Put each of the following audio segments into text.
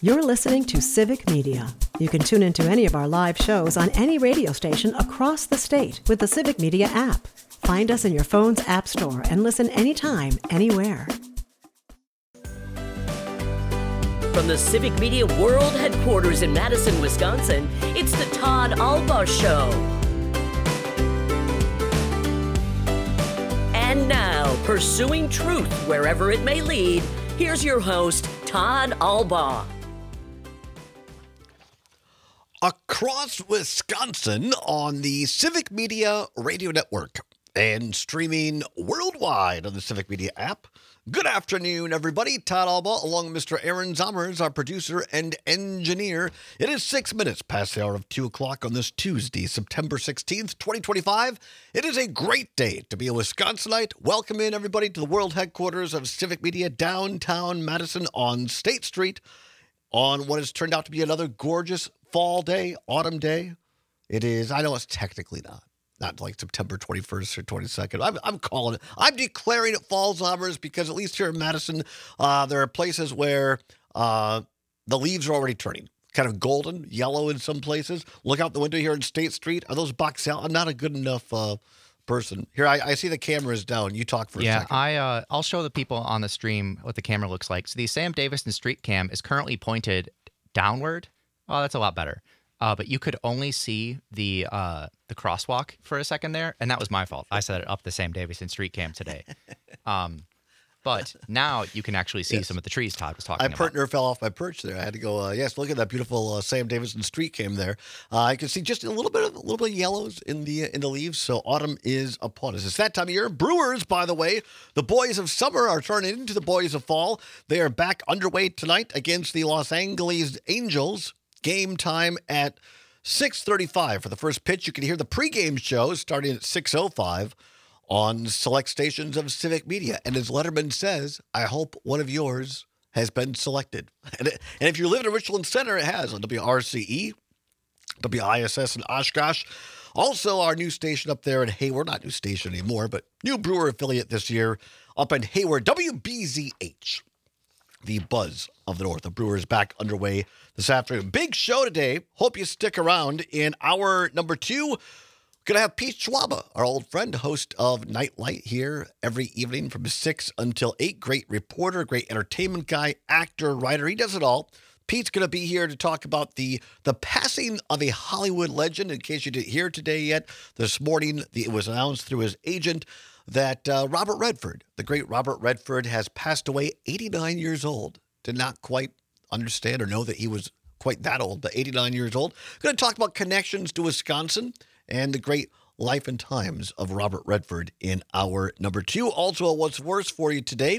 You're listening to Civic Media. You can tune into any of our live shows on any radio station across the state with the Civic Media app. Find us in your phone's app store and listen anytime, anywhere. From the Civic Media World Headquarters in Madison, Wisconsin, it's the Todd Albaugh Show. And now, pursuing truth wherever it may lead, here's your host, Todd Albaugh. Across Wisconsin on the Civic Media Radio Network and streaming worldwide on the Civic Media app. Good afternoon, everybody. Todd Albaugh, along with Mr. Aaron Zommers, our producer and engineer. It is 6 minutes past the hour of 2 o'clock on this Tuesday, September 16th, 2025. It is a great day to be a Wisconsinite. Welcome in, everybody, to the world headquarters of Civic Media, downtown Madison on State Street, on what has turned out to be another gorgeous fall day, autumn day. It is, I know it's technically not like September 21st or 22nd. I'm calling it. I'm declaring it fall Zommers because at least here in Madison, there are places where the leaves are already turning. Kind of golden, yellow in some places. Look out the window here in State Street. Are those box out? I'm not a good enough person. Here, I see the camera is down. You talk for a second. Yeah, I'll show the people on the stream what the camera looks like. So the Sam Davison Street Cam is currently pointed downward. Oh, that's a lot better. But you could only see the crosswalk for a second there, and that was my fault. I set it up the Sam Davison Street Cam today. But now you can actually see some of the trees Todd was talking about. My partner fell off my perch there. I had to go, look at that beautiful Sam Davison Street Cam there. I can see just a little bit of yellows in the leaves, so autumn is upon us. It's that time of year. Brewers, by the way, the boys of summer are turning into the boys of fall. They are back underway tonight against the Los Angeles Angels. Game time at 6:35 for the first pitch. You can hear the pregame show starting at 6:05 on select stations of Civic Media. And as Letterman says, I hope one of yours has been selected. And if you live in Richland Center, it has on WRCE, WISS in Oshkosh. Also, our new station up there in Hayward, not new station anymore, but new Brewer affiliate this year up in Hayward, WBZH. The buzz of the North. The Brewers back underway this afternoon. Big show today. Hope you stick around. In hour number 2, going to have Pete Schwaba, our old friend, host of Nightlight here every evening from 6 until 8. Great reporter, great entertainment guy, actor, writer. He does it all. Pete's going to be here to talk about the passing of a Hollywood legend. In case you didn't hear today yet, this morning it was announced through his agent that Robert Redford, the great Robert Redford, has passed away, 89 years old. Did not quite understand or know that he was quite that old, but 89 years old. Going to talk about connections to Wisconsin and the great life and times of Robert Redford in hour number 2. Also, what's worse for you today,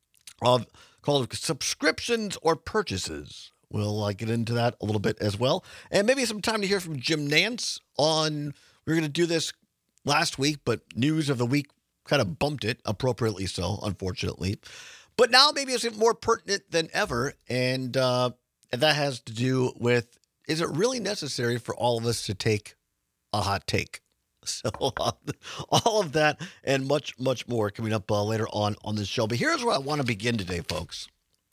called subscriptions or purchases. We'll get into that a little bit as well. And maybe some time to hear from Jim Nance on, we were going to do this last week, but news of the week kind of bumped it, appropriately so, unfortunately. But now maybe it's more pertinent than ever, and that has to do with, is it really necessary for all of us to take a hot take? So all of that and much, much more coming up later on this show. But here's where I want to begin today, folks.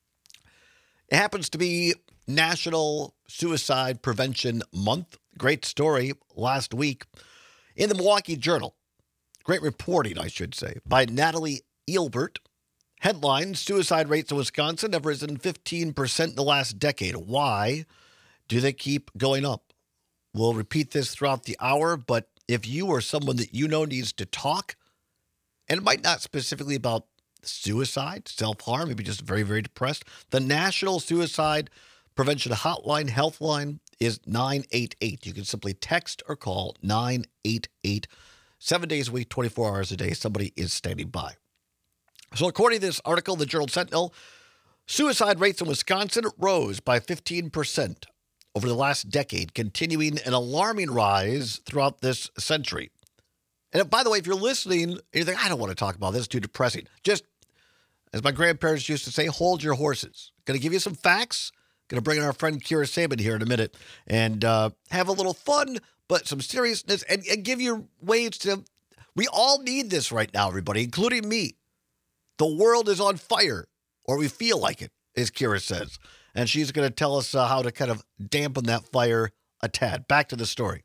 It happens to be National Suicide Prevention Month. Great story last week in the Milwaukee Journal. Great reporting, I should say, by Natalie Eilbert. Headline, suicide rates in Wisconsin have risen 15% in the last decade. Why do they keep going up? We'll repeat this throughout the hour, but if you or someone that you know needs to talk, and it might not specifically about suicide, self-harm, maybe just very, very depressed, the National Suicide Prevention Hotline, Health Line is 988. You can simply text or call 988. 7 days a week, 24 hours a day, somebody is standing by. So according to this article, the Journal Sentinel, suicide rates in Wisconsin rose by 15% over the last decade, continuing an alarming rise throughout this century. And by the way, if you're listening and you think, I don't want to talk about this, it's too depressing, just, as my grandparents used to say, hold your horses. Going to give you some facts. Going to bring in our friend Kira Saban here in a minute and have a little fun, but some seriousness, and give you ways to, we all need this right now, everybody, including me. The world is on fire, or we feel like it, as Kira says. and she's going to tell us how to kind of dampen that fire a tad. Back to the story.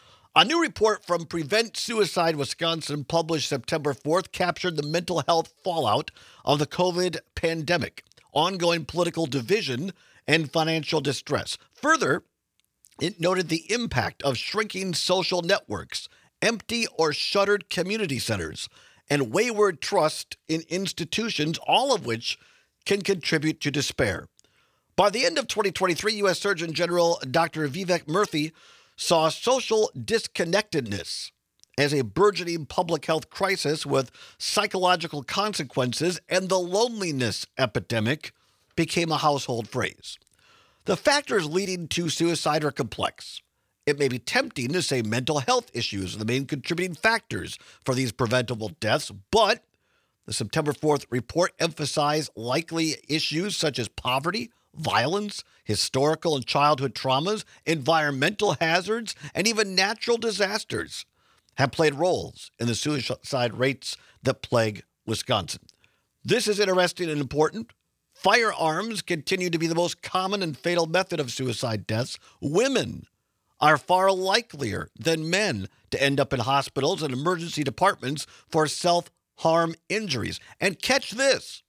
A new report from Prevent Suicide Wisconsin, published September 4th, captured the mental health fallout of the COVID pandemic, ongoing political division, and financial distress. Further, it noted the impact of shrinking social networks, empty or shuttered community centers, and wayward trust in institutions, all of which can contribute to despair. By the end of 2023, U.S. Surgeon General Dr. Vivek Murthy saw social disconnectedness as a burgeoning public health crisis with psychological consequences, and the loneliness epidemic became a household phrase. The factors leading to suicide are complex. It may be tempting to say mental health issues are the main contributing factors for these preventable deaths, but the September 4th report emphasized likely issues such as poverty, violence, historical and childhood traumas, environmental hazards, and even natural disasters have played roles in the suicide rates that plague Wisconsin. This is interesting and important. Firearms continue to be the most common and fatal method of suicide deaths. Women are far likelier than men to end up in hospitals and emergency departments for self-harm injuries. And catch this,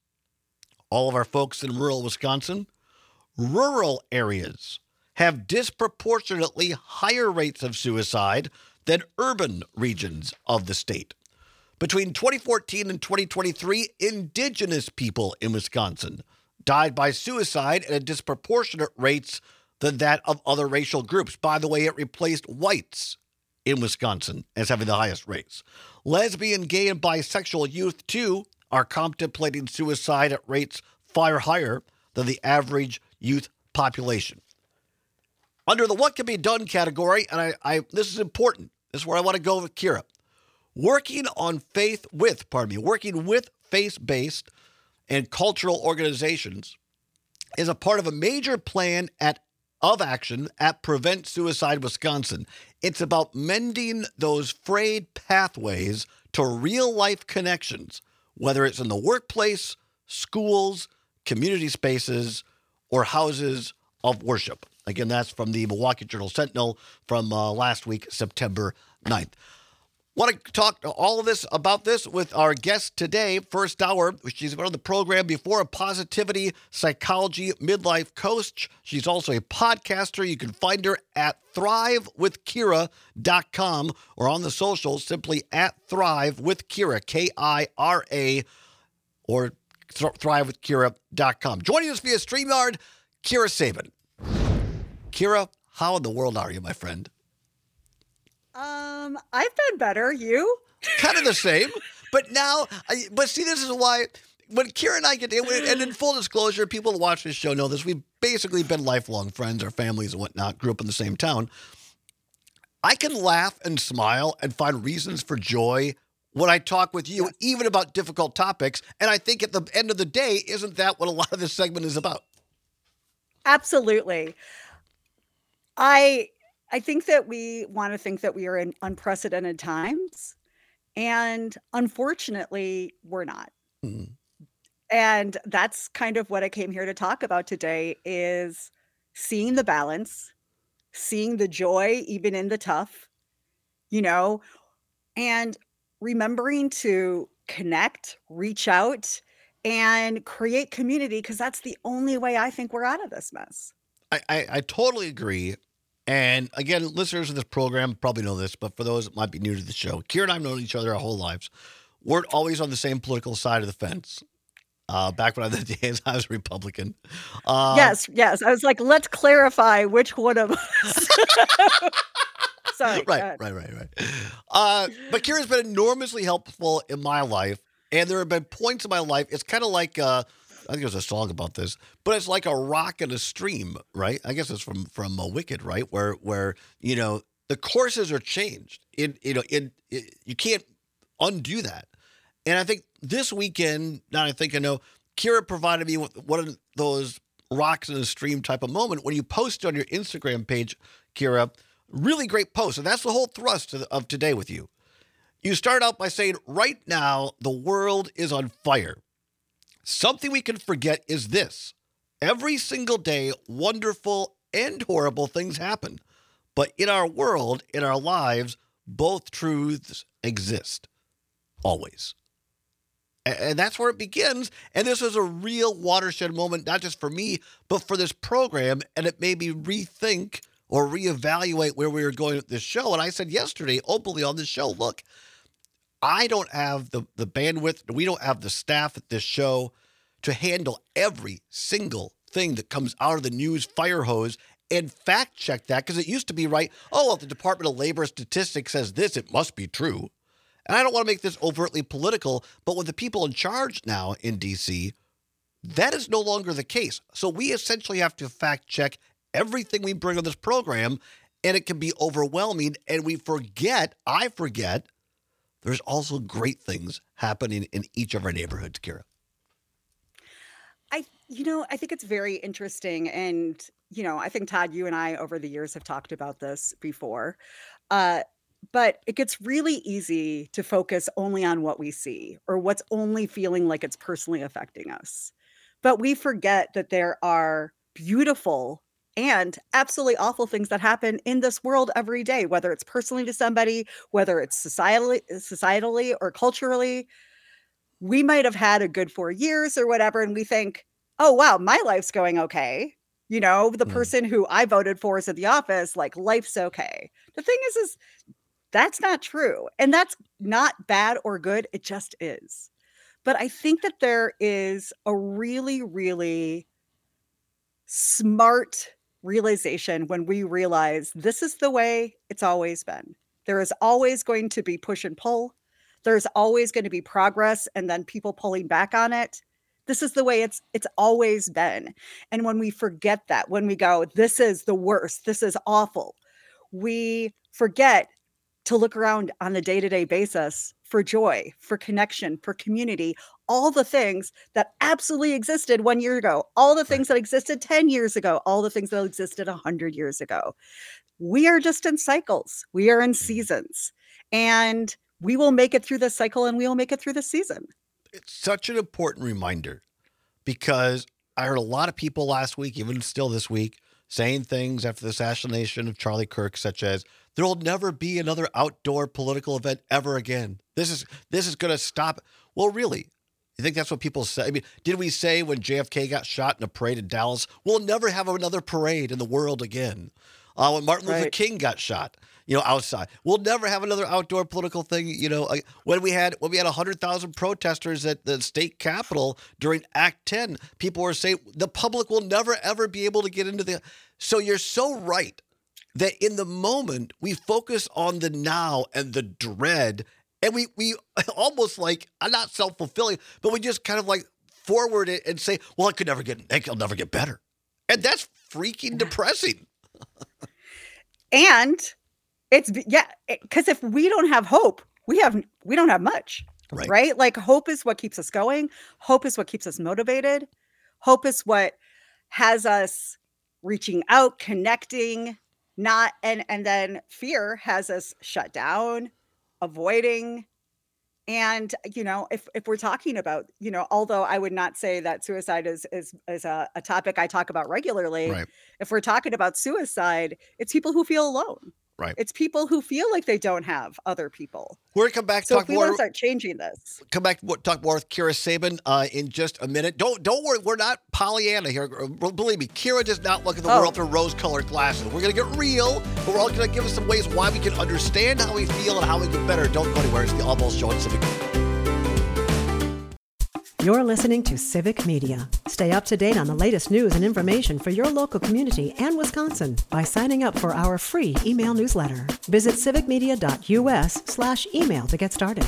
all of our folks in rural Wisconsin, rural areas have disproportionately higher rates of suicide than urban regions of the state. Between 2014 and 2023, indigenous people in Wisconsin died by suicide at a disproportionate rates than that of other racial groups. By the way, it replaced whites in Wisconsin as having the highest rates. Lesbian, gay, and bisexual youth, too, are contemplating suicide at rates far higher than the average youth population. Under the what can be done category, and this is important, this is where I want to go with Kira, working with faith-based and cultural organizations is a part of a major plan of action at Prevent Suicide Wisconsin. It's about mending those frayed pathways to real-life connections, whether it's in the workplace, schools, community spaces, or houses of worship. Again, that's from the Milwaukee Journal Sentinel from last week, September 9th. Want to talk all of this about this with our guest today. First hour, she's been on the program before, a positivity psychology midlife coach. She's also a podcaster. You can find her at thrivewithkira.com or on the socials, simply at thrivewithkira, K-I-R-A, or thrivewithkira.com. Joining us via StreamYard, Kira Sabin. Kira, how in the world are you, my friend? I've been better. You? Kind of the same, but now, but see, this is why when Kira and I get in, and in full disclosure, people who watch this show know this, we've basically been lifelong friends, our families and whatnot, grew up in the same town. I can laugh and smile and find reasons for joy when I talk with you, even about difficult topics. And I think at the end of the day, isn't that what a lot of this segment is about? Absolutely. I think that we want to think that we are in unprecedented times, and unfortunately, we're not. Mm. And that's kind of what I came here to talk about today, is seeing the balance, seeing the joy even in the tough, and remembering to connect, reach out, and create community, because that's the only way I think we're out of this mess. I totally agree. And again, listeners of this program probably know this, but for those that might be new to the show, Kira and I have known each other our whole lives. We're always on the same political side of the fence. Back when the days I was a Republican. Yes. I was like, let's clarify which one of us. Sorry. Right. But Kira's been enormously helpful in my life, and there have been points in my life. It's kind of like I think there's a song about this, but it's like a rock in a stream, right? I guess it's from Wicked, right? Where the courses are changed. You can't undo that. And I think this weekend, now I know, Kira provided me with one of those rocks in a stream type of moment when you posted on your Instagram page, Kira, really great post. And that's the whole thrust of today with you. You start out by saying, right now, the world is on fire. Something we can forget is this: Every single day, wonderful and horrible things happen. But in our world, in our lives, both truths exist. Always. And that's where it begins. And this was a real watershed moment, not just for me, but for this program. And it made me rethink or reevaluate where we were going with this show. And I said yesterday, openly on this show, look, I don't have the bandwidth, we don't have the staff at this show to handle every single thing that comes out of the news fire hose and fact check that, because it used to be right. Oh, well, if the Department of Labor Statistics says this, it must be true. And I don't want to make this overtly political, but with the people in charge now in D.C., that is no longer the case. So we essentially have to fact check everything we bring on this program, and it can be overwhelming. And I forget, there's also great things happening in each of our neighborhoods, Kira. I think it's very interesting. And, I think, Todd, you and I over the years have talked about this before. But it gets really easy to focus only on what we see or what's only feeling like it's personally affecting us. But we forget that there are beautiful and absolutely awful things that happen in this world every day, whether it's personally to somebody, whether it's societally or culturally. We might have had a good 4 years or whatever, and we think, oh, wow, my life's going okay. The person who I voted for is at the office, like, life's okay. The thing is that's not true. And that's not bad or good. It just is. But I think that there is a really, really smart realization when we realize this is the way it's always been. There is always going to be push and pull. There's always going to be progress and then people pulling back on it. This is the way it's always been. And when we forget that, when we go, this is the worst, this is awful, we forget to look around on a day-to-day basis for joy, for connection, for community, all the things that absolutely existed 1 year ago, all the things that existed 10 years ago, all the things that existed 100 years ago. We are just in cycles. We are in seasons. And we will make it through this cycle and we will make it through this season. It's such an important reminder, because I heard a lot of people last week, even still this week, saying things after the assassination of Charlie Kirk, such as, there will never be another outdoor political event ever again. This is going to stop. Well, really? You think that's what people say? I mean, did we say when JFK got shot in a parade in Dallas, we'll never have another parade in the world again? When Martin Luther King got shot, outside, we'll never have another outdoor political thing. When we had 100,000 protesters at the state capitol during Act 10, people were saying the public will never, ever be able to get into the. So you're so right that in the moment we focus on the now and the dread, and we almost like, I'm not self-fulfilling, but we just kind of like forward it and say, well, it'll never get better. And that's freaking depressing. And because if we don't have hope, we don't have much, right? Like, hope is what keeps us going. Hope is what keeps us motivated. Hope is what has us reaching out, connecting, and then fear has us shut down, avoiding. And, if we're talking about, although I would not say that suicide is a topic I talk about regularly, if we're talking about suicide, it's people who feel alone. Right. It's people who feel like they don't have other people. We're going to come back. So if we want to start changing this. Come back, talk more with Kira Sabin in just a minute. Don't worry. We're not Pollyanna here. Believe me, Kira does not look at the world through rose-colored glasses. We're going to get real, but we're all going to give us some ways why we can understand how we feel and how we get better. Don't go anywhere. It's the All Balls Show on Civic. You're listening to Civic Media. Stay up to date on the latest news and information for your local community and Wisconsin by signing up for our free email newsletter. Visit civicmedia.us/email to get started.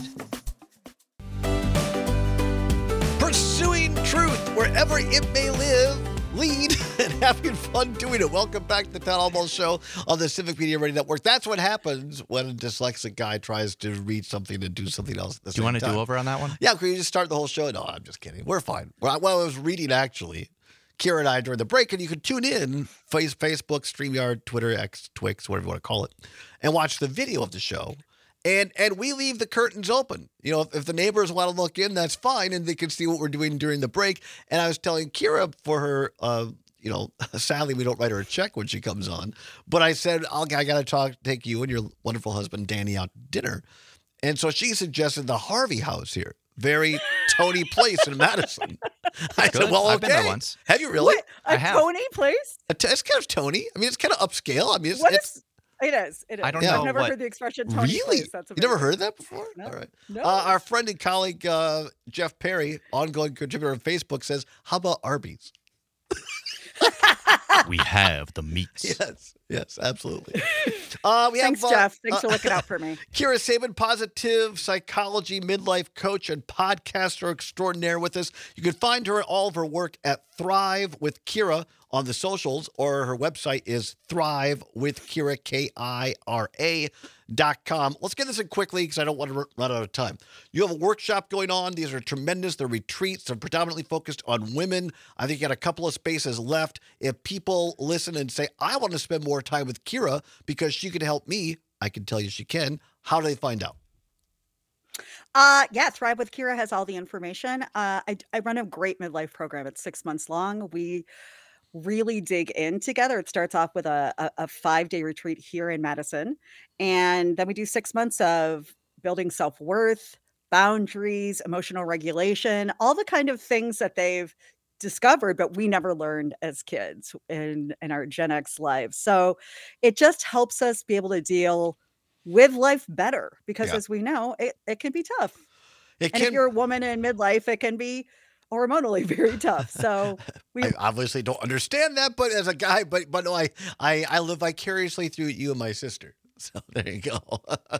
Pursuing truth wherever it may lead, and having fun doing it. Welcome back to the Town Hall Ball Show on the Civic Media Radio Network. That's what happens when a dyslexic guy tries to read something and do something else at the same time. Do you want to do over on that one? Yeah, can you just start the whole show? No, I'm just kidding. We're fine. Well, I was reading, actually, Kira and I during the break, and you can tune in, Facebook, StreamYard, Twitter, X, Twix, whatever you want to call it, and watch the video of the show. And we leave the curtains open. You know, if the neighbors want to look in, that's fine, and they can see what we're doing during the break. And I was telling Kira for her, you know, sadly we don't write her a check when she comes on, but I said I got to take you and your wonderful husband Danny out to dinner, and so she suggested the Harvey House here, very Tony Place in Madison. I said, well, I've been okay. there once. Have you really? What? I A have. Tony place? It's kind of Tony. I mean, it's kind of upscale. I mean, What it's is? It is. It is. I don't know I've never what- heard the expression Tony really. place. That's You never amazing. heard that before? No. All right. No. Our friend and colleague Jeff Perry, ongoing contributor on Facebook, says, "How about Arby's?" We have the meats. Yes, absolutely. We Thanks, have, Jeff. Thanks for looking out for me. Kira Sabin, positive psychology, midlife coach, and podcaster extraordinaire with us. You can find her all of her work at Thrive with Kira on the socials, or her website is thrivewithkira, KIRA.com. Let's get this in quickly because I don't want to run out of time. You have a workshop going on. These are tremendous. They're retreats. They're predominantly focused on women. I think you got a couple of spaces left. If people listen and say, I want to spend more time with Kira because she can help me, I can tell you she can. How do they find out? Yeah, Thrive with Kira has all the information. I run a great midlife program. It's 6 months long. We really dig in together. It starts off with a 5-day retreat here in Madison. And then we do 6 months of building self-worth, boundaries, emotional regulation, all the kind of things that they've discovered, but we never learned as kids in our Gen X lives. So it just helps us be able to deal with life better because, Yeah. as we know, it can be tough. It And if you're a woman in midlife, it can be hormonally very tough. So I obviously don't understand that, but as a guy, but no, I live vicariously through you and my sister. So there you go.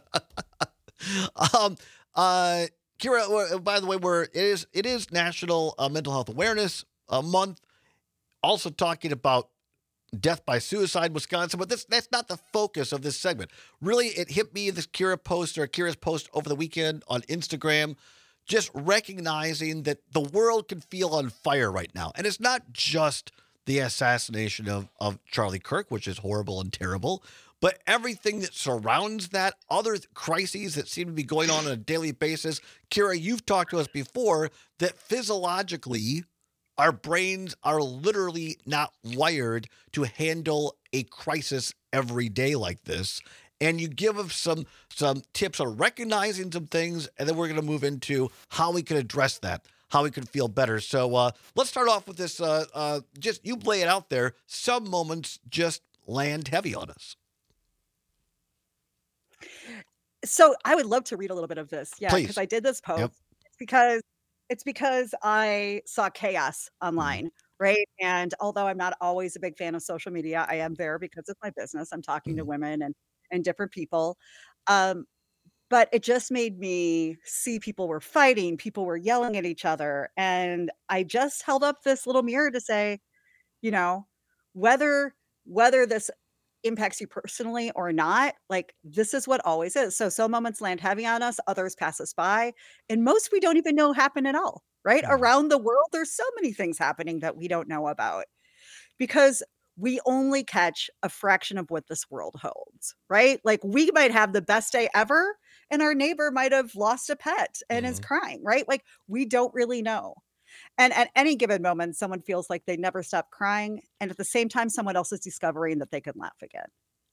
Kira, by the way, it is National Mental Health Awareness Month. Also talking about death by suicide, Wisconsin, but that's not the focus of this segment. Really, it hit me, this Kira's post over the weekend on Instagram, just recognizing that the world can feel on fire right now. And it's not just the assassination of Charlie Kirk, which is horrible and terrible, but everything that surrounds that, other crises that seem to be going on a daily basis. Kira, you've talked to us before that physiologically, our brains are literally not wired to handle a crisis every day like this. And you give us some tips on recognizing some things, and then we're going to move into how we can address that, how we can feel better. So let's start off with this. Just you lay it out there. Some moments just land heavy on us. So I would love to read a little bit of this. Yeah, Please. because I did this post. Yep. It's because I saw chaos online, right? And although I'm not always a big fan of social media, I am there because it's my business. I'm talking to women and different people. But it just made me see people were fighting, people were yelling at each other. And I just held up this little mirror to say, you know, whether this impacts you personally or not, like this is what always is. So some moments land heavy on us, others pass us by, and most we don't even know happen at all, right? Around the world, there's so many things happening that we don't know about because we only catch a fraction of what this world holds, right? Like we might have the best day ever and our neighbor might have lost a pet and is crying, right? Like we don't really know. And at any given moment, someone feels like they never stop crying. And at the same time, someone else is discovering that they can laugh again.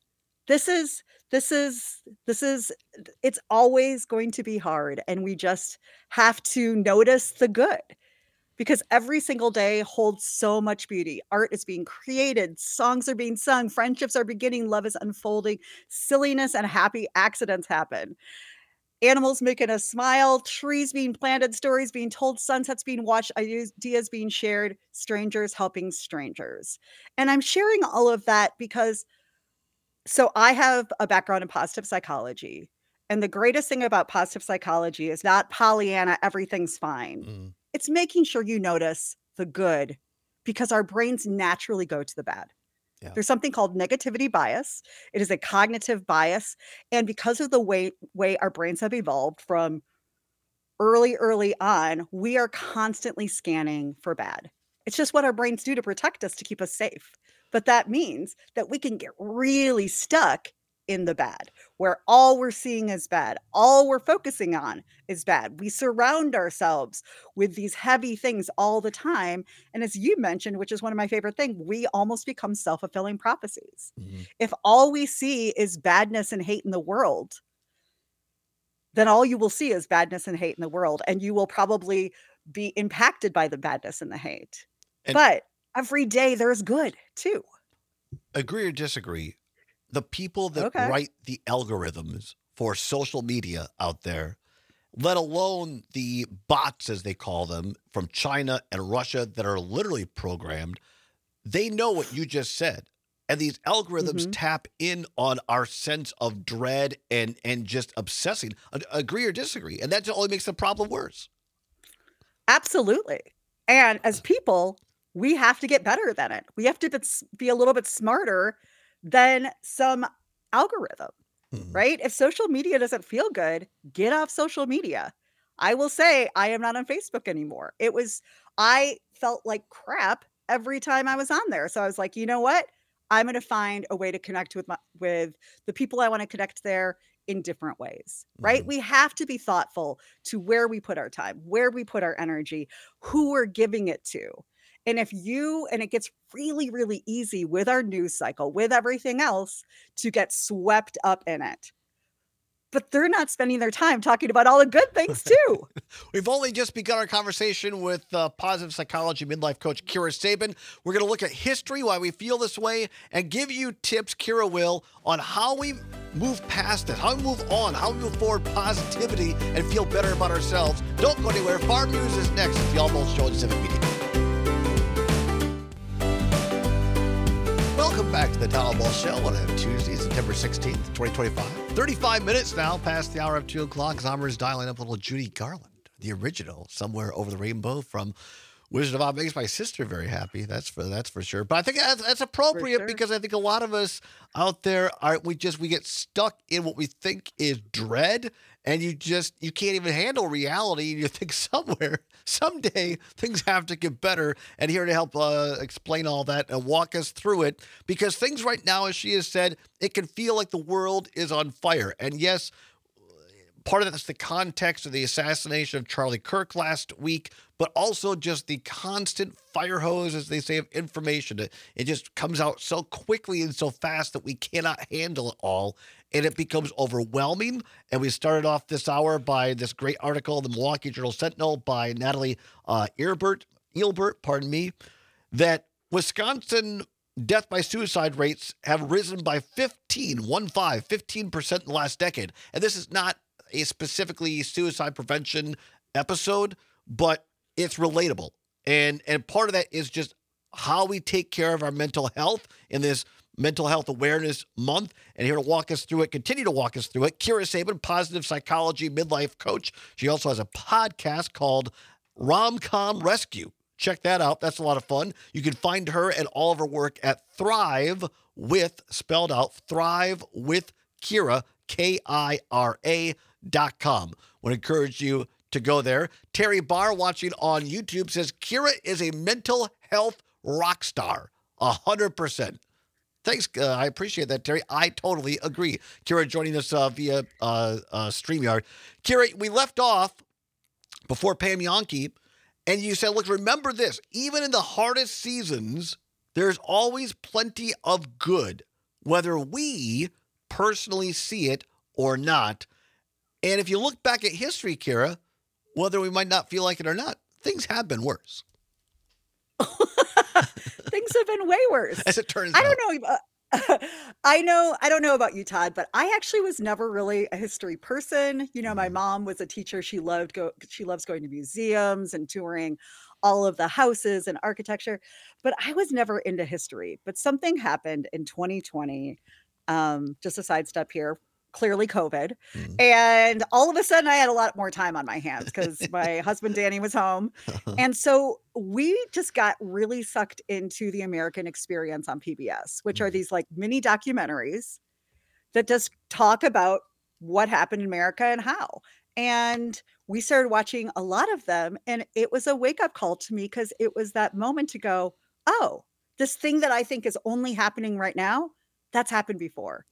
It's always going to be hard. And we just have to notice the good because every single day holds so much beauty. Art is being created, songs are being sung, friendships are beginning, love is unfolding, silliness and happy accidents happen. Animals making us smile, trees being planted, stories being told, sunsets being watched, ideas being shared, strangers helping strangers. And I'm sharing all of that because, so I have a background in positive psychology. And the greatest thing about positive psychology is not Pollyanna, everything's fine. It's making sure you notice the good because our brains naturally go to the bad. Yeah. There's something called negativity bias. It is a cognitive bias. And because of the way our brains have evolved from early on, we are constantly scanning for bad. It's just what our brains do to protect us, to keep us safe. But that means that we can get really stuck in the bad, where all we're seeing is bad. All we're focusing on is bad. We surround ourselves with these heavy things all the time. And as you mentioned, which is one of my favorite things, we almost become self-fulfilling prophecies. Mhm. If all we see is badness and hate in the world, then all you will see is badness and hate in the world. And you will probably be impacted by the badness and the hate. And But every day there's good too. agree or disagree, the people that Okay. write the algorithms for social media out there, let alone the bots, as they call them, from China and Russia that are literally programmed, they know what you just said. And these algorithms Mhm. tap in on our sense of dread and just obsessing. Agree or disagree? And that only makes the problem worse. Absolutely. And as people, we have to get better than it. We have to be a little bit smarter than some algorithm, Mhm. right? If social media doesn't feel good, get off social media. I will say I am not on Facebook anymore. I felt like crap every time I was on there. So I was like, you know what? I'm going to find a way to connect with the people I want to connect there in different ways, right? Mhm. We have to be thoughtful to where we put our time, where we put our energy, who we're giving it to. And it gets really, really easy with our news cycle, with everything else, to get swept up in it. But they're not spending their time talking about all the good things too. We've only just begun our conversation with positive psychology midlife coach Kira Sabin. We're going to look at history, why we feel this way, and give you tips, Kira will, on how we move past it, how we move on, how we move forward positivity and feel better about ourselves. Don't go anywhere. Farm News is next. It's the Almost Show on Civic Media. Welcome back to the Town Hall Show on Tuesday, September 16th, 2025. 35 minutes now past the hour of 2 o'clock. Zombers dialing up little Judy Garland, the original, Somewhere Over the Rainbow from Wizard of Oz. Makes my sister very happy. That's for sure. But I think that's appropriate sure. because I think a lot of us out there we get stuck in what we think is dread, and you can't even handle reality. And you think someday things have to get better. And here to help explain all that and walk us through it, because things right now, as she has said, it can feel like the world is on fire. And yes, part of that's the context of the assassination of Charlie Kirk last week, but also just the constant fire hose, as they say, of information. It just comes out so quickly and so fast that we cannot handle it all, and it becomes overwhelming. And we started off this hour by this great article in the Milwaukee Journal Sentinel by Natalie Eilbert, that Wisconsin death by suicide rates have risen by 15% in the last decade. And this is not a specifically suicide prevention episode, but it's relatable. And part of that is just how we take care of our mental health in this Mental Health Awareness Month. And here to walk us through it, continue to walk us through it, Kira Sabin, positive psychology midlife coach. She also has a podcast called Rom-Com Rescue. Check that out. That's a lot of fun. You can find her and all of her work at Thrive with, spelled out, Thrive with Kira, KIRA.com. Would encourage you to go there. Terry Barr, watching on YouTube, says Kira is a mental health rock star. 100%. Thanks. I appreciate that, Terry. I totally agree. Kira joining us via StreamYard. Kira, we left off before Pam Yonke, and you said, look, remember this. Even in the hardest seasons, there's always plenty of good, whether we personally see it or not. And if you look back at history, Kira, whether we might not feel like it or not, things have been worse. Things have been way worse. As it turns out. I don't know. I don't know about you, Todd, but I actually was never really a history person. You know, my mom was a teacher. She loves going to museums and touring all of the houses and architecture, but I was never into history. But something happened in 2020. Just a sidestep here. Clearly COVID. And all of a sudden I had a lot more time on my hands because my husband, Danny, was home. And so we just got really sucked into the American Experience on PBS, which are these like mini documentaries that just talk about what happened in America and how. And we started watching a lot of them. And it was a wake up call to me because it was that moment to go, oh, this thing that I think is only happening right now, that's happened before. Yeah.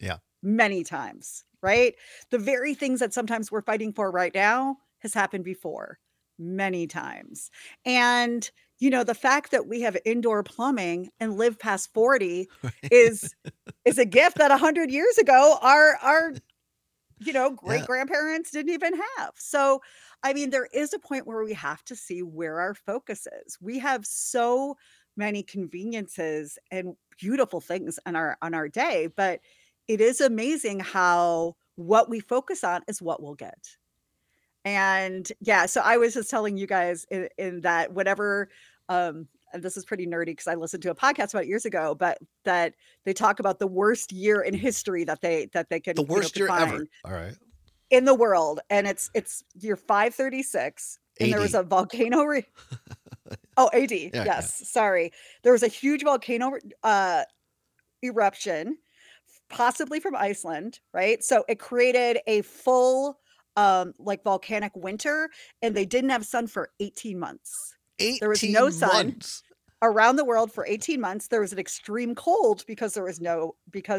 many times, right? The very things that sometimes we're fighting for right now has happened before many times. And, the fact that we have indoor plumbing and live past 40 is a gift that 100 years ago our great Yeah. grandparents didn't even have. So, I mean, there is a point where we have to see where our focus is. We have so many conveniences and beautiful things on our day, but it is amazing how what we focus on is what we'll get. And yeah, so I was just telling you guys in that whatever, and this is pretty nerdy because I listened to a podcast about it years ago, but that they talk about the worst year in history that they can The worst could year ever. find All right. in the world, and it's year 536, and there was AD. a volcano. Oh, AD. Yeah. Yes, sorry. There was a huge volcano eruption, possibly from Iceland, right? So it created a full like volcanic winter, and they didn't have sun for 18 months. There was no 18 sun months. around the world for 18 months. There was an extreme cold because there was no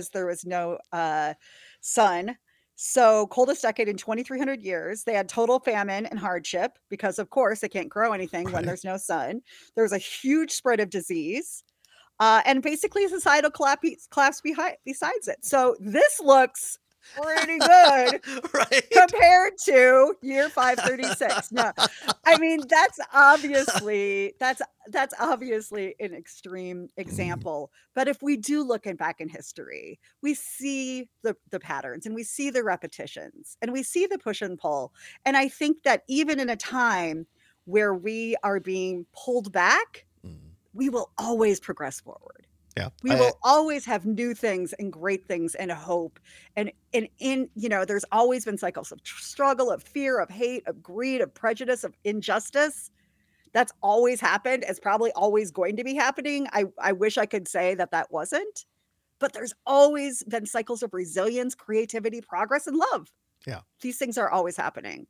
sun. So coldest decade in 2,300 years. They had total famine and hardship because, of course, they can't grow anything when Right. there's no sun. There was a huge spread of disease. And basically societal collapse besides it. So this looks pretty good Right. compared to year 536. No, I mean, that's obviously an extreme example. But if we do look back in history, we see the patterns, and we see the repetitions, and we see the push and pull. And I think that even in a time where we are being pulled back, we will always progress forward. Yeah. We will always have new things and great things and hope. And in, there's always been cycles of struggle, of fear, of hate, of greed, of prejudice, of injustice. That's always happened. It's probably always going to be happening. I wish I could say that wasn't, but there's always been cycles of resilience, creativity, progress, and love. Yeah. These things are always happening.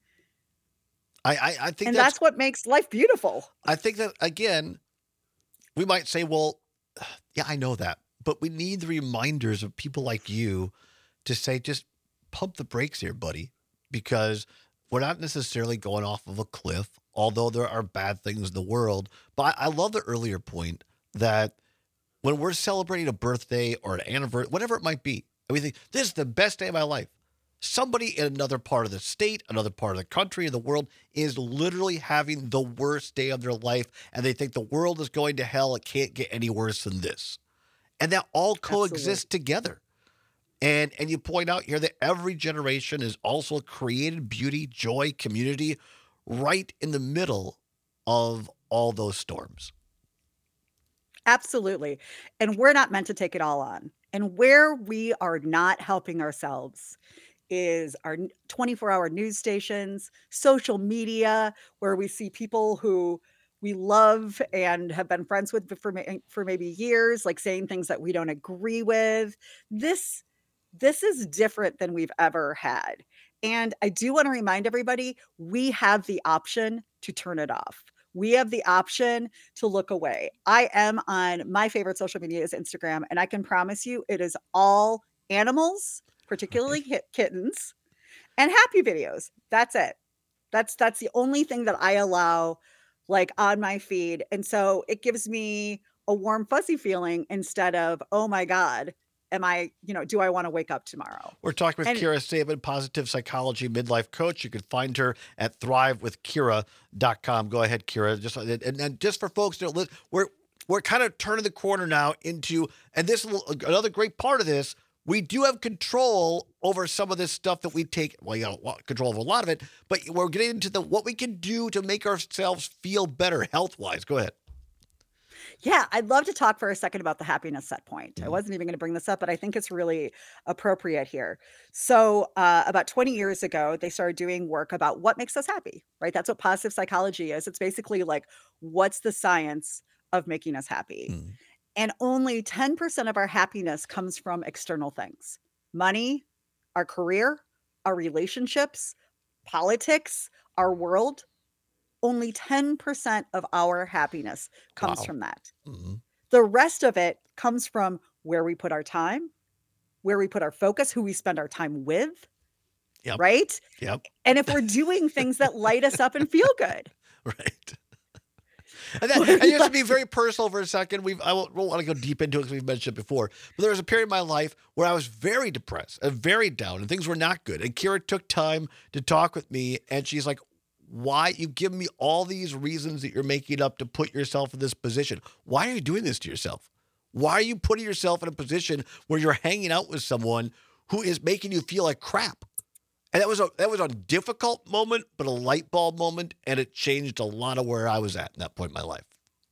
I think And that's what makes life beautiful. I think that, again, we might say, well, yeah, I know that, but we need the reminders of people like you to say, just pump the brakes here, buddy, because we're not necessarily going off of a cliff, although there are bad things in the world. But I love the earlier point that when we're celebrating a birthday or an anniversary, whatever it might be, and we think, this is the best day of my life. Somebody in another part of the state, another part of the country, of the world is literally having the worst day of their life, and they think the world is going to hell. It can't get any worse than this. And that all coexists together. And you point out here that every generation has also created beauty, joy, community right in the middle of all those storms. Absolutely. And we're not meant to take it all on. And where we are not helping ourselves is our 24-hour news stations, social media, where we see people who we love and have been friends with for maybe years, like saying things that we don't agree with. This is different than we've ever had. And I do want to remind everybody, we have the option to turn it off. We have the option to look away. I am on my favorite social media is Instagram, and I can promise you it is all animals, particularly kittens, and happy videos. That's it. That's the only thing that I allow like on my feed. And so it gives me a warm, fuzzy feeling instead of, oh my God, do I want to wake up tomorrow? We're talking with Kira Saban, positive psychology midlife coach. You can find her at thrivewithkira.com. Go ahead, Kira. And just for folks that we're kind of turning the corner now into, and this is another great part of this. We do have control over some of this stuff that we take. Well, you got control over a lot of it, but we're getting into what we can do to make ourselves feel better health-wise. Go ahead. Yeah, I'd love to talk for a second about the happiness set point. I wasn't even going to bring this up, but I think it's really appropriate here. So about 20 years ago, they started doing work about what makes us happy, right? That's what positive psychology is. It's basically like, what's the science of making us happy? And only 10% of our happiness comes from external things: money, our career, our relationships, politics, our world. Only 10% of our happiness comes from that. The rest of it comes from where we put our time, where we put our focus, who we spend our time with, Yep. right? Yep. And if we're doing things that light us up and feel good. Right. And just to be very personal for a second, I won't want to go deep into it because we've mentioned it before, but there was a period in my life where I was very depressed and very down and things were not good. And Kira took time to talk with me and she's like, why you give me all these reasons that you're making up to put yourself in this position? Why are you doing this to yourself? Why are you putting yourself in a position where you're hanging out with someone who is making you feel like crap? And that was a difficult moment, but a light bulb moment, and it changed a lot of where I was at in that point in my life.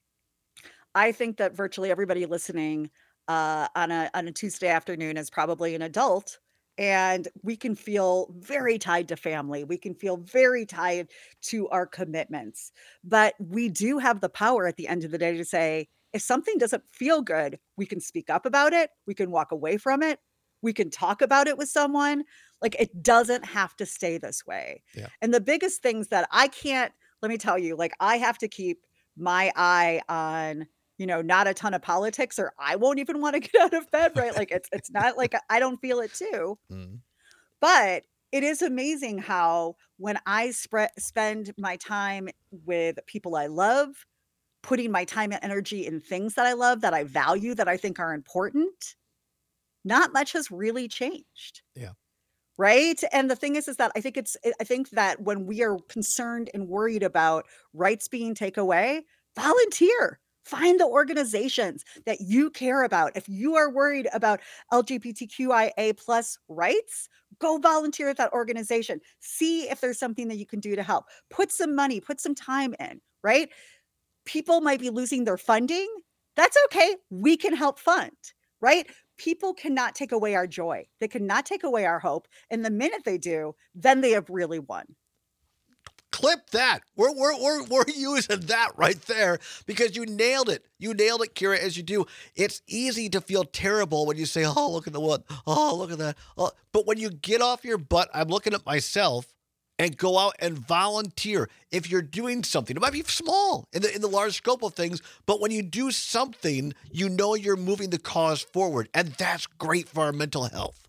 I think that virtually everybody listening on a Tuesday afternoon is probably an adult, and we can feel very tied to family. We can feel very tied to our commitments, but we do have the power at the end of the day to say, if something doesn't feel good, we can speak up about it. We can walk away from it. We can talk about it with someone. Like, it doesn't have to stay this way. Yeah. And the biggest things that let me tell you, like, I have to keep my eye on, not a ton of politics, or I won't even want to get out of bed, right? Like, it's not like I don't feel it too. Mhm. But it is amazing how when I spend my time with people I love, putting my time and energy in things that I love, that I value, that I think are important, not much has really changed. Yeah. Right? And the thing is that I think that when we are concerned and worried about rights being taken away, volunteer. Find the organizations that you care about. If you are worried about LGBTQIA plus rights, go volunteer at that organization. See if there's something that you can do to help. Put some money, put some time in, right? People might be losing their funding. That's okay. We can help fund, right? People cannot take away our joy. They cannot take away our hope. And the minute they do, then they have really won. Clip that. We're using that right there because you nailed it. You nailed it, Kira, as you do. It's easy to feel terrible when you say, oh, look at the what? Oh, look at that. Oh. But when you get off your butt, I'm looking at myself, and go out and volunteer. If you're doing something, it might be small in the large scope of things, but when you do something, you know you're moving the cause forward, and that's great for our mental health.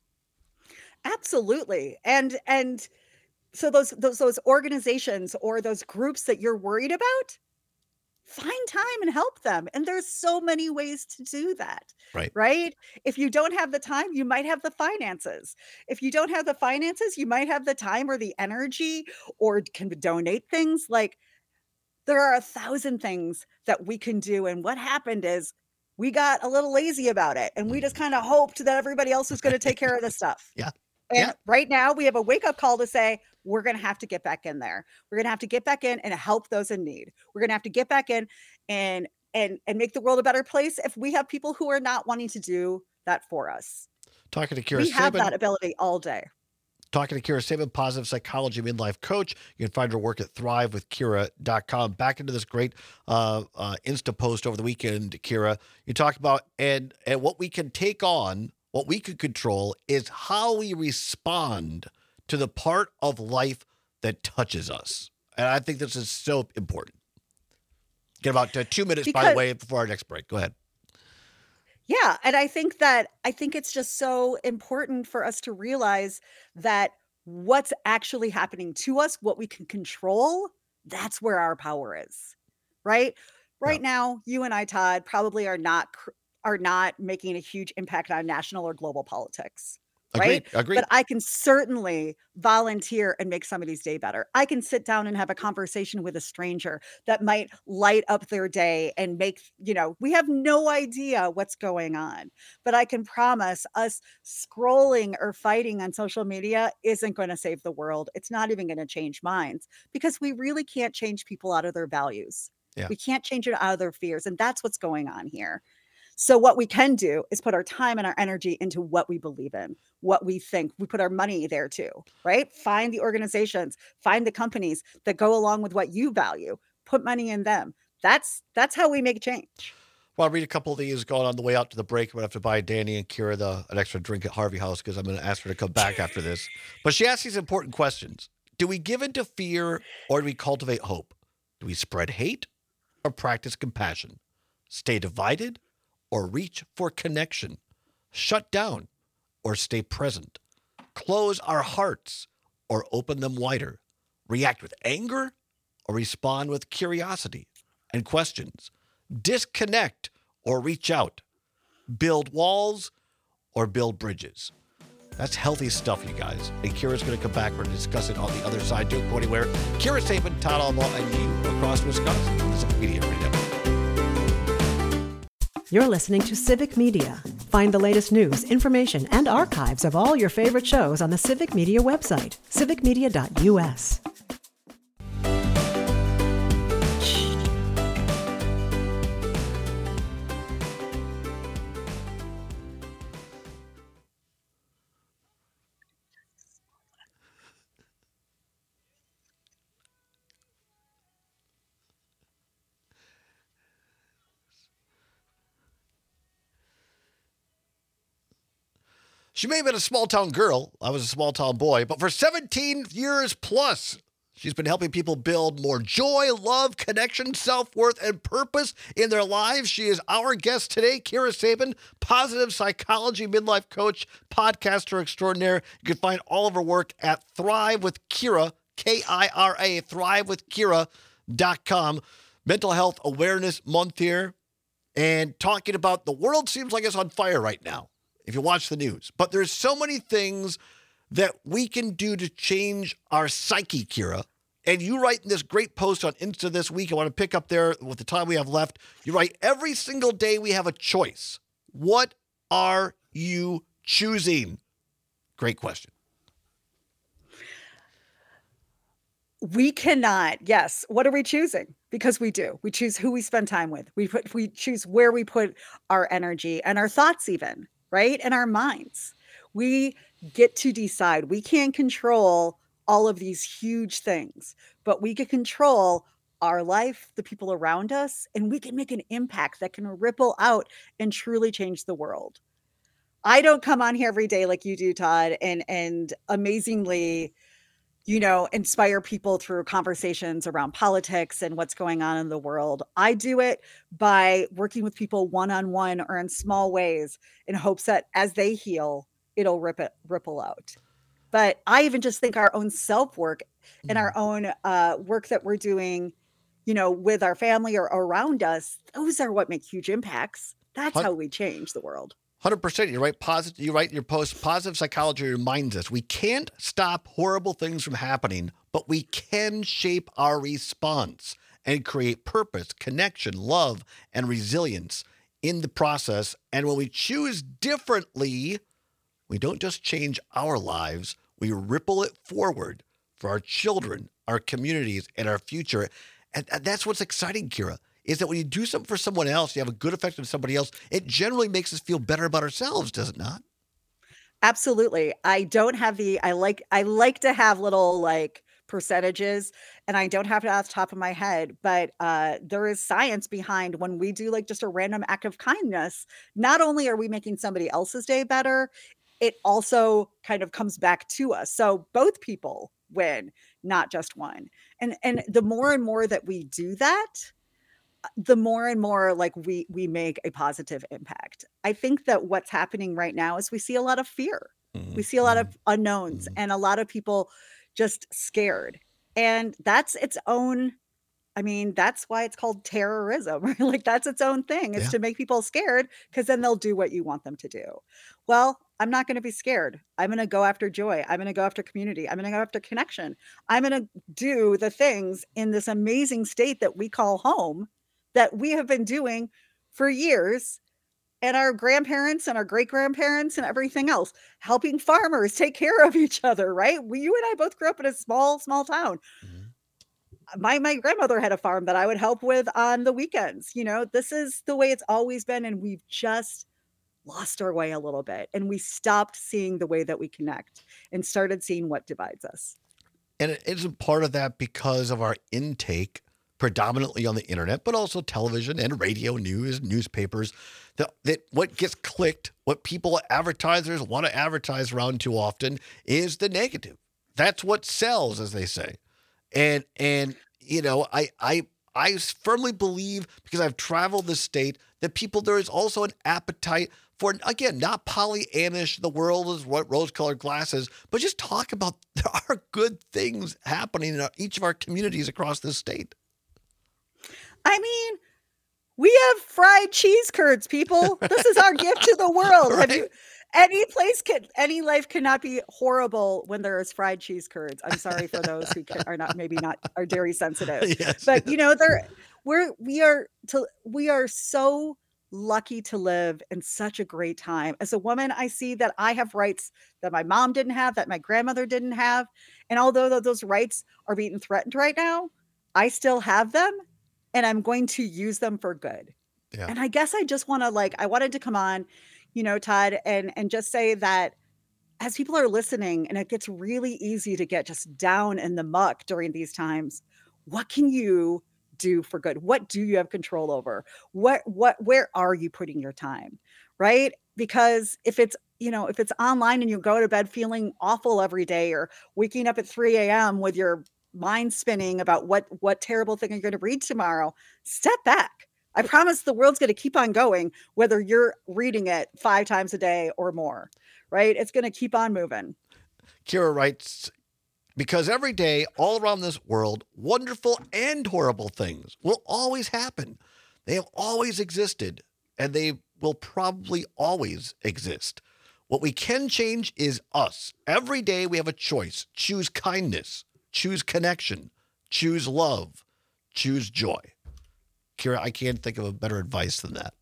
Absolutely. And so those organizations or those groups that you're worried about, find time and help them. And there's so many ways to do that. Right? If you don't have the time, you might have the finances. If you don't have the finances, you might have the time or the energy, or can donate things. Like, there are 1,000 things that we can do. And what happened is we got a little lazy about it, and we just kind of hoped that everybody else was going to take care of the stuff. Yeah. And right now we have a wake-up call to say, we're going to have to get back in there. We're going to have to get back in and help those in need. We're going to have to get back in and make the world a better place if we have people who are not wanting to do that for us. Talking to Kira We have Sabin, that ability all day. Talking to Kira Sabin, positive psychology midlife coach. You can find her work at thrivewithkira.com. Back into this great Insta post over the weekend, Kira. You talk about and what we can take on, what we can control is how we respond to the part of life that touches us. And I think this is so important. Get about 2 minutes, by the way, before our next break. Go ahead. Yeah. And I think it's just so important for us to realize that what's actually happening to us, what we can control, that's where our power is. Right now, you and I, Todd, probably are not making a huge impact on national or global politics. Right? Agreed. But I can certainly volunteer and make somebody's day better. I can sit down and have a conversation with a stranger that might light up their day and make, we have no idea what's going on. But I can promise us scrolling or fighting on social media isn't going to save the world. It's not even going to change minds, because we really can't change people out of their values. Yeah. We can't change it out of their fears. And that's what's going on here. So what we can do is put our time and our energy into what we believe in, what we think. We put our money there too, right? Find the organizations, find the companies that go along with what you value, put money in them. That's how we make change. Well, I'll read a couple of these going on the way out to the break. I'm going to have to buy Danny and Kira an extra drink at Harvey House because I'm going to ask her to come back after this. But she asks these important questions. Do we give into fear, or do we cultivate hope? Do we spread hate or practice compassion? Stay divided or reach for connection? Shut down or stay present, close our hearts or open them wider, react with anger or respond with curiosity and questions, disconnect or reach out, build walls or build bridges. That's healthy stuff, you guys. And Kira's going to come back. We're going to discuss it on the other side. Don't go anywhere. Kira Sapin, Todd Albaugh, and you across Wisconsin on the Civic Media Radio. You're listening to Civic Media. Find the latest news, information, and archives of all your favorite shows on the Civic Media website, civicmedia.us. She may have been a small-town girl. I was a small-town boy. But for 17 years plus, she's been helping people build more joy, love, connection, self-worth, and purpose in their lives. She is our guest today, Kira Sapin, positive psychology midlife coach, podcaster extraordinaire. You can find all of her work at Thrive with Kira, K-I-R-A, thrivewithkira.com. Mental Health Awareness Month here. And talking about the world seems like it's on fire right now, if you watch the news. But there's so many things that we can do to change our psyche, Kira. And you write in this great post on Insta this week, I want to pick up there with the time we have left. You write, every single day we have a choice. What are you choosing? Great question. We cannot. Yes. What are we choosing? Because we do. We choose who we spend time with. We choose where we put our energy and our thoughts even, right? And our minds. We get to decide. We can't control all of these huge things, but we can control our life, the people around us, and we can make an impact that can ripple out and truly change the world. I don't come on here every day like you do, Todd, and amazingly, inspire people through conversations around politics and what's going on in the world. I do it by working with people one-on-one or in small ways in hopes that as they heal, it'll ripple out. But I even just think our own self-work and our own work that we're doing, with our family or around us, those are what make huge impacts. That's how we change the world. 100%. You're right. You write in your post, positive psychology reminds us we can't stop horrible things from happening, but we can shape our response and create purpose, connection, love, and resilience in the process. And when we choose differently, we don't just change our lives, we ripple it forward for our children, our communities, and our future. And that's what's exciting, Kira, is that when you do something for someone else, you have a good effect on somebody else, it generally makes us feel better about ourselves, does it not? Absolutely. I don't have I like to have little percentages, and I don't have it off the top of my head, but there is science behind when we do just a random act of kindness. Not only are we making somebody else's day better, it also kind of comes back to us. So both people win, not just one. And the more and more that we do that, the more and more we make a positive impact. I think that what's happening right now is we see a lot of fear. We see a lot of unknowns and a lot of people just scared. And that's its own, that's why it's called terrorism, right? That's its own thing, is to make people scared, because then they'll do what you want them to do. Well, I'm not going to be scared. I'm going to go after joy. I'm going to go after community. I'm going to go after connection. I'm going to do the things in this amazing state that we call home, that we have been doing for years, and our grandparents and our great-grandparents and everything else, helping farmers take care of each other, right? You and I both grew up in a small town. Mm-hmm. My grandmother had a farm that I would help with on the weekends. This is the way it's always been, and we've just lost our way a little bit, and we stopped seeing the way that we connect and started seeing what divides us. And it isn't part of that because of our intake predominantly on the internet, but also television and radio, news, newspapers, that what gets clicked, what advertisers want to advertise around too often is the negative. That's what sells, as they say. And I firmly believe, because I've traveled the state, that there is also an appetite for, again, not Pollyannish, the world is what rose-colored glasses, but just talk about there are good things happening in each of our communities across this state. I mean, we have fried cheese curds, people. This is our gift to the world. Right? Any life cannot be horrible when there is fried cheese curds. I'm sorry for those who are dairy sensitive. Yes. But we are so lucky to live in such a great time. As a woman, I see that I have rights that my mom didn't have, that my grandmother didn't have. And although those rights are being threatened right now, I still have them, and I'm going to use them for good. Yeah. And I guess I just want to I wanted to come on, Todd, and just say that as people are listening and it gets really easy to get just down in the muck during these times, what can you do for good? What do you have control over? Where are you putting your time? Right? Because if it's online and you go to bed feeling awful every day, or waking up at 3 a.m. with your mind spinning about what terrible thing you're going to read tomorrow, step back. I promise the world's going to keep on going, whether you're reading it 5 times a day or more, right? It's going to keep on moving. Kira writes, because every day, all around this world, wonderful and horrible things will always happen. They have always existed, and they will probably always exist. What we can change is us. Every day we have a choice. Choose kindness. Choose connection. Choose love. Choose joy. Kira, I can't think of a better advice than that.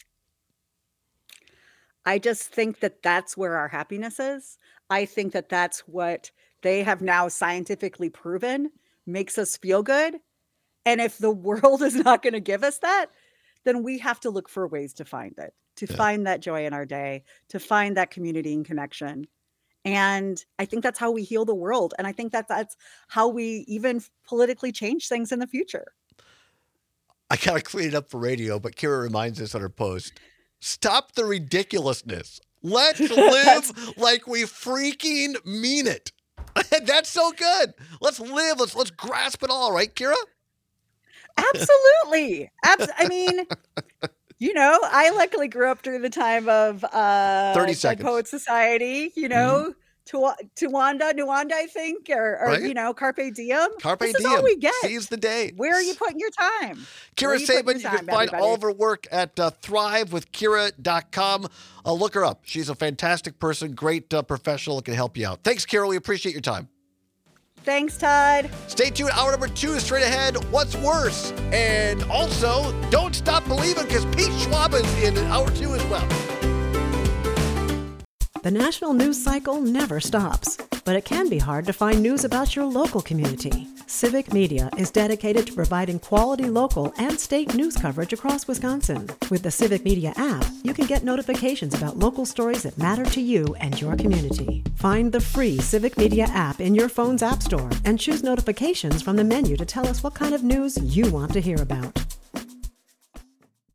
I just think that that's where our happiness is. I think that that's what they have now scientifically proven makes us feel good. And if the world is not going to give us that, then we have to look for ways to find it, find that joy in our day, to find that community and connection. And I think that's how we heal the world. And I think that that's how we even politically change things in the future. I got to clean it up for radio, but Kira reminds us on her post, stop the ridiculousness. Let's live like we freaking mean it. That's so good. Let's live. Let's grasp it all, right, Kira? Absolutely. I mean, I luckily grew up during the time of 30 seconds. Dead Poet Society, Nuwanda, I think, or right? Carpe Diem. Carpe this Diem. Is all we get. Seize the day. Where are you putting your time? Kira Saban, you can find all of her work at thrivewithkira.com. Look her up. She's a fantastic person, great professional that can help you out. Thanks, Kira. We appreciate your time. Thanks, Todd. Stay tuned. Hour number 2 is straight ahead. What's worse? And also, don't stop believing, because Pete Schwab is in hour 2 as well. The national news cycle never stops, but it can be hard to find news about your local community. Civic Media is dedicated to providing quality local and state news coverage across Wisconsin. With the Civic Media app, you can get notifications about local stories that matter to you and your community. Find the free Civic Media app in your phone's app store and choose notifications from the menu to tell us what kind of news you want to hear about.